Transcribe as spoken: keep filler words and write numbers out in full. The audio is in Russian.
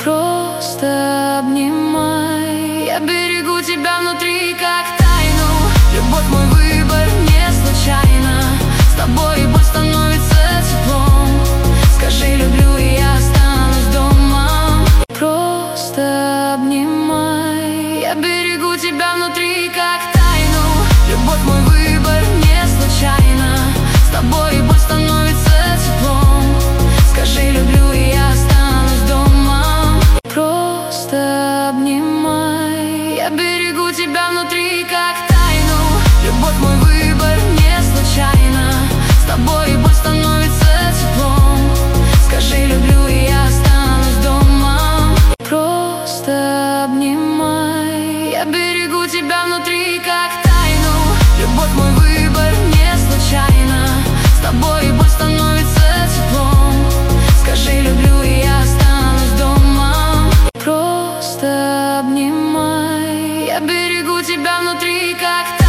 Просто обнимай. Я берегу тебя внутри, как тайну. Любовь мой выбор не случайно. С тобой боль становится теплом. Скажи люблю, и я останусь дома. Просто обнимай. Я берегу тебя внутри, как тайну. Любовь мой выбор не случайно. С тобой боль становится теплом. Скажи люблю, и я останусь дома. Просто обнимай. Я берегу тебя внутри, как тайну. Любовь мой выбор не случайно. С тобой боль становится теплом. Скажи люблю, и я останусь дома. Просто обнимай. Я берегу тебя внутри, как тайну. Любовь мой выбор не случайно. С тобой боль становится теплом. Скажи люблю, и я останусь дома. Просто обнимай. Я берегу тебя внутри, как